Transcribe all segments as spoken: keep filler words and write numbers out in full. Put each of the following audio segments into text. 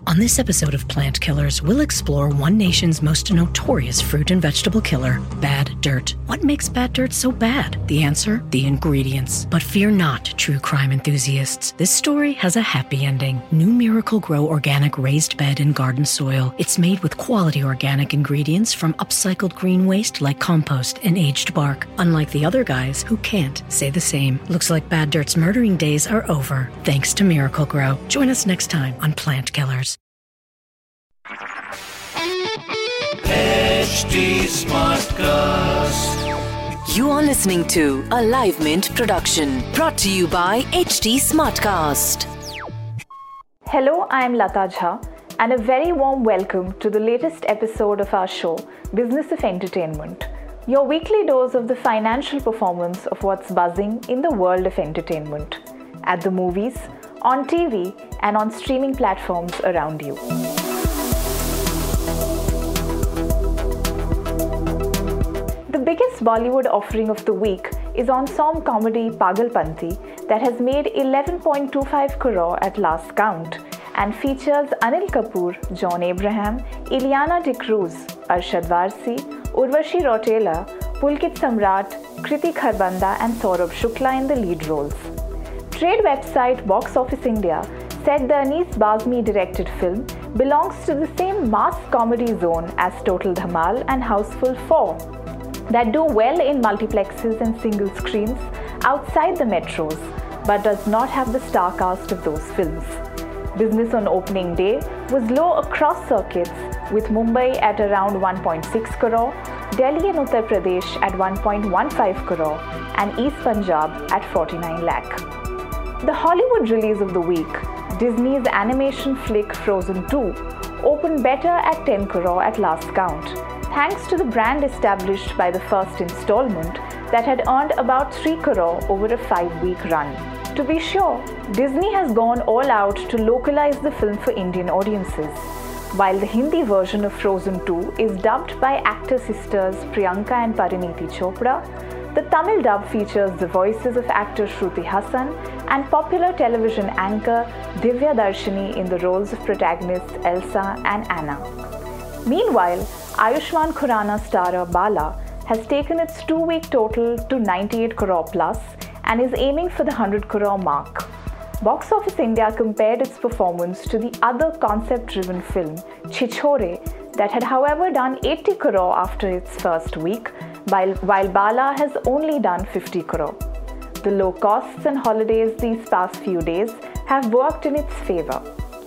On this episode of Plant Killers, we'll explore one nation's most notorious fruit and vegetable killer, bad dirt. What makes bad dirt so bad? The answer? The ingredients. But fear not, true crime enthusiasts. This story has a happy ending. New Miracle-Gro Organic Raised Bed and Garden Soil. It's made with quality organic ingredients from upcycled green waste like compost and aged bark. Unlike the other guys who can't say the same. Looks like bad dirt's murdering days are over, thanks to Miracle-Gro. Join us next time on Plant Killers. H D Smartcast. You are listening to a Live Mint production brought to you by H D Smartcast. Hello, I am Lata Jha, and a very warm welcome to the latest episode of our show, Business of Entertainment, your weekly dose of the financial performance of what's buzzing in the world of entertainment, at the movies, on T V, and on streaming platforms around you. The biggest Bollywood offering of the week is ensemble comedy Pagalpanti that has made eleven point two five crore at last count and features Anil Kapoor, John Abraham, Ileana D'Cruz, Arshad Varsi, Urvashi Rautela, Pulkit Samrat, Kriti Kharbanda and Saurabh Shukla in the lead roles. Trade website Box Office India said the Anis Bazmi directed film belongs to the same mass comedy zone as Total Dhamal and Houseful four that do well in multiplexes and single screens outside the metros but does not have the star cast of those films. Business on opening day was low across circuits, with Mumbai at around one point six crore, Delhi and Uttar Pradesh at one point one five crore and East Punjab at forty-nine lakh. The Hollywood release of the week, Disney's animation flick Frozen two, opened better at ten crore at last count, thanks to the brand established by the first installment that had earned about three crore over a five-week run. To be sure, Disney has gone all out to localize the film for Indian audiences. While the Hindi version of Frozen two is dubbed by actor sisters Priyanka and Parineeti Chopra, the Tamil dub features the voices of actor Shruti Hassan and popular television anchor Divya Darshini in the roles of protagonists Elsa and Anna. Meanwhile, Ayushmann Khurrana starrer Bala has taken its two-week total to ninety-eight crore plus and is aiming for the one hundred crore mark. Box Office India compared its performance to the other concept-driven film, Chichore, that had however done eighty crore after its first week, while, while Bala has only done fifty crore. The low costs and holidays these past few days have worked in its favor.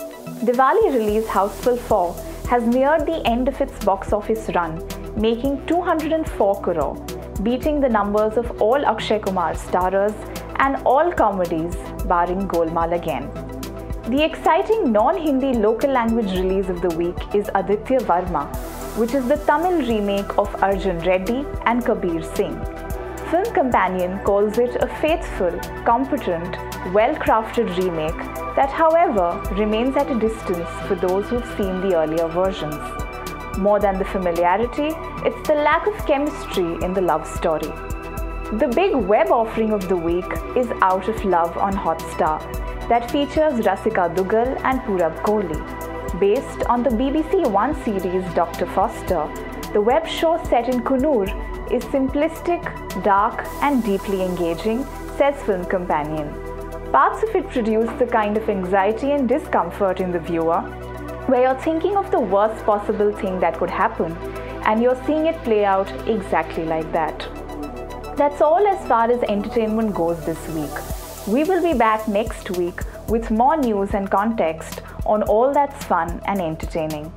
Diwali release Houseful four has neared the end of its box office run, making two hundred four crore, beating the numbers of all Akshay Kumar starrers and all comedies barring Golmaal again. The exciting non-Hindi local language release of the week is Aditya Varma, which is the Tamil remake of Arjun Reddy and Kabir Singh. Film Companion calls it a faithful, competent, well-crafted remake that, however, remains at a distance for those who've seen the earlier versions. More than the familiarity, it's the lack of chemistry in the love story. The big web offering of the week is Out of Love on Hotstar that features Rasika Duggal and Purab Kohli. Based on the B B C One series Doctor Foster, the web show set in Kunur is simplistic, dark and deeply engaging, says Film Companion. Parts of it produce the kind of anxiety and discomfort in the viewer where you're thinking of the worst possible thing that could happen and you're seeing it play out exactly like that. That's all as far as entertainment goes this week. We will be back next week with more news and context on all that's fun and entertaining.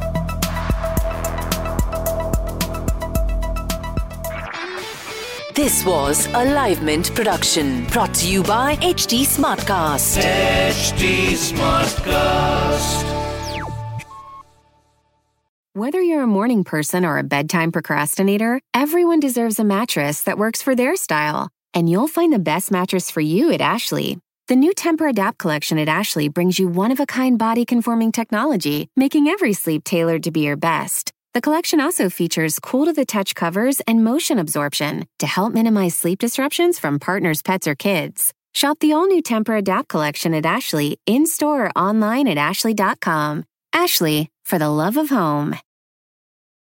This was a Live Mint production brought to you by H D Smartcast. H D Smartcast. Whether you're a morning person or a bedtime procrastinator, everyone deserves a mattress that works for their style. And you'll find the best mattress for you at Ashley. The new Temper-Adapt collection at Ashley brings you one-of-a-kind body-conforming technology, making every sleep tailored to be your best. The collection also features cool-to-the-touch covers and motion absorption to help minimize sleep disruptions from partners, pets, or kids. Shop the all-new Temper Adapt collection at Ashley in-store or online at ashley dot com. Ashley, for the love of home.